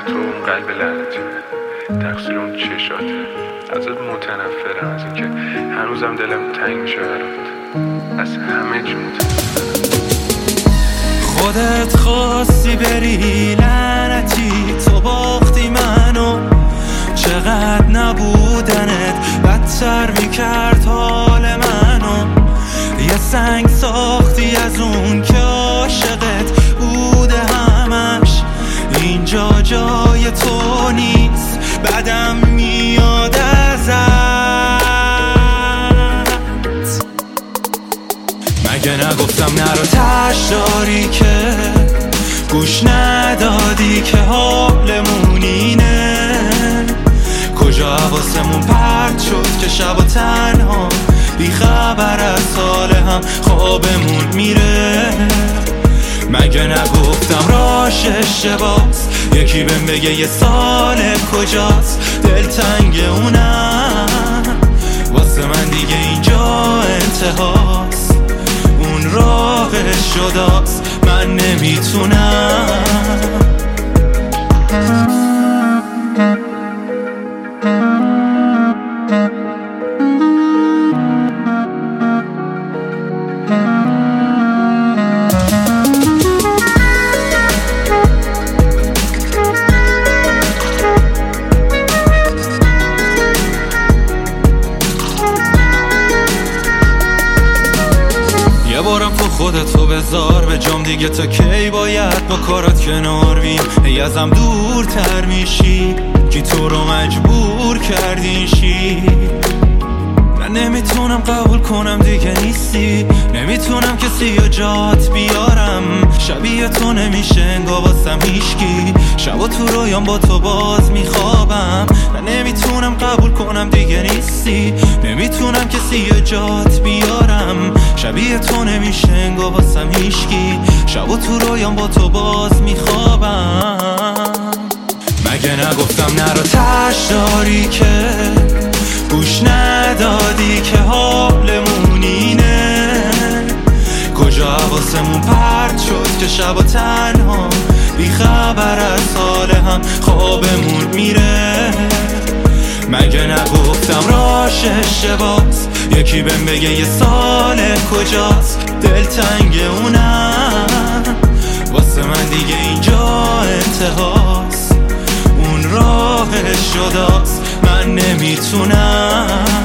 تو اون قلب لعنتی تقصیر اون چشاته. ازت متنفرم، از اینکه هنوزم دلم تنگ میشه برات، از همه چی متنفرم. خودت خواستی بری لعنتی، تو باختی منو، چقدر نبودنت بدتر میکرد حال منو. یه سنگ ساختی از اون که عاشقت بوده همش، اینجا جای تو نیست، بدم میاد ازت. مگه نگفتم نرو تش داری که گوش ندادی که حالمون اینه؟ کجا حواسمون پرت شد که شب و تنها بی خبر از حال هم خوابمون میره؟ مگه نگفتم راش اشتباس، یکی بهم بگه یه سال کجاست؟ دلتنگ اونم، واسه من دیگه اینجا انتهاست، اون راهش جداست، من نمیتونم. یه بارم تو خودتو بذار به جام دیگه، تا کی باید با کارات کنار بیم؟ ای ازم دورتر میشی، کی تو رو مجبور کردین شی؟ من نمیتونم قبول کنم دیگه نیستی، نمیتونم کسی یا جات بیارم، شبیه تو نمیشه انگار واسم هیشکی، شب و تو رویام با تو باز میخوابم. من نمیتونم قبول کنم دیگه نیستی، نمیتونم کسی یا جات بیارم، شبیه تو نمیشه انگار واسم هیشکی، شب و تو رویام با تو باز میخوابم. مگه نگفتم نرو تش داری که گوش ندادی که حالمون اینه؟ کجا حواسمون پرت شد که شب و تنها بی خبر از حال هم خوابمون میره؟ مگه نگفتم راش اشتباس، یکی بهم بگه یه سال کجاست؟ دلتنگ اونم، واسه من دیگه اینجا انتهاست، اون راهش جداست، من نمیتونم.